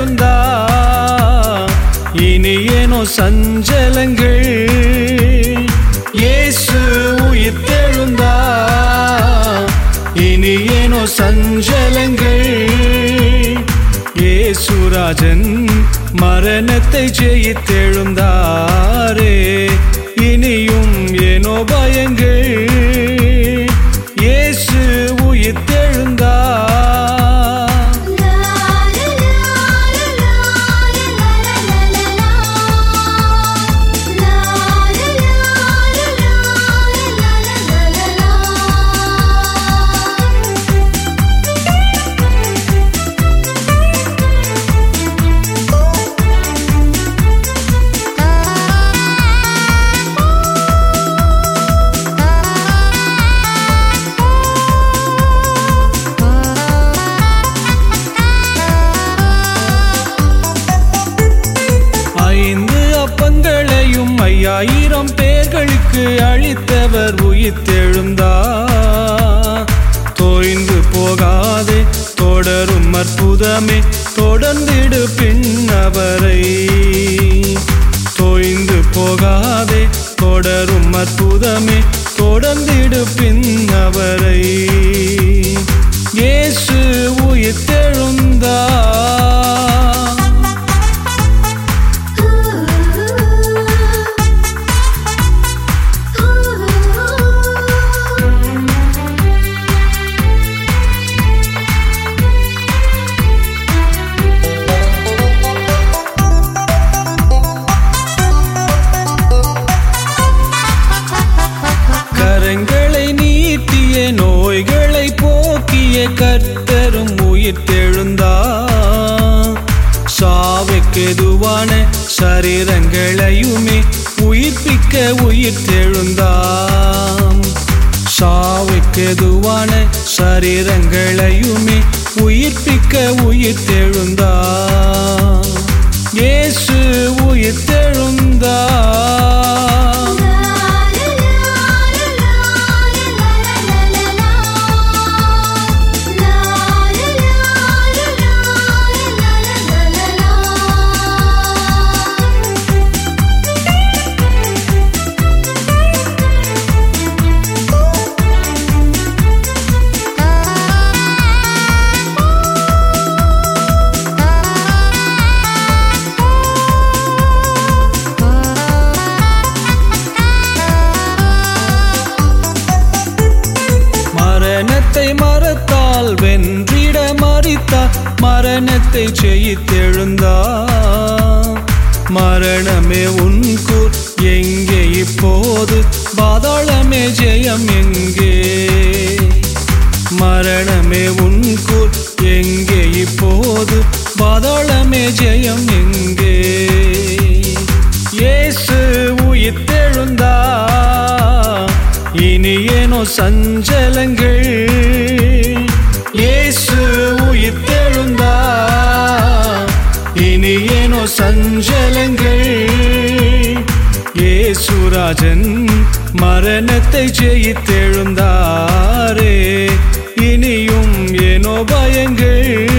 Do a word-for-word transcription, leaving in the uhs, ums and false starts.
உயிர்த்தெழுந்தா இனி ஏனோ சஞ்சலங்கள் இயேசு உயிர்த்தெழுந்தா இனி ஏனோ சஞ்சலங்கள் இயேசுராஜன் மரணத்தை ஜெயித்தெழுந்தாரே இனியும் ஏனோ பயங்கள் இயேசு உயிர்த்தெழுந்தா ஐயாயிரம் பேர்களுக்கு அளித்தவர் உயிர்த்தெழுந்தா தோய்ந்து போகாதே தொடரும் அற்புதமே தொடர்ந்திடு பின்னவரை தோய்ந்து போகாதே தொடரும் அற்புதமே தொடர்ந்திடு பின்னவரை இயேசு உயிர்த்தெழுந்தா கரங்களை நீட்டிய நோய்களை போக்கிய கர்த்தரும் உயிர்த்தெழுந்தா சாவுக்கெதுவான சரீரங்களையுமே உயிர்ப்பிக்க உயிர்த்தெழுந்தா சாவுக்கெதுவான சரீரங்களையுமே உயிர்ப்பிக்க உயிர்த்தெழுந்தா இயேசு உயிர்த்தெழுந்தா மரணத்தை மறத்தால் வென்றிட மறித்தார் மரணத்தை ஜெயித்தெழுந்தா மரணமே உன் கூர் எங்கே இப்போது பாதாளமே ஜெயம் எங்கே மரணமே உன் கூர் எங்கே இப்போது பாதாளமே ஜெயம் எங்கே இயேசு உயிர்த்தெழுந்தா இனி ஏனோ சஞ்சலங்கள் இயேசு உயிர்த்தெழுந்தா இனி ஏனோ சஞ்சலங்கள் இயேசுராஜன் மரணத்தை ஜெயித்தெழுந்தாரே இனியும் ஏனோ பயங்கள்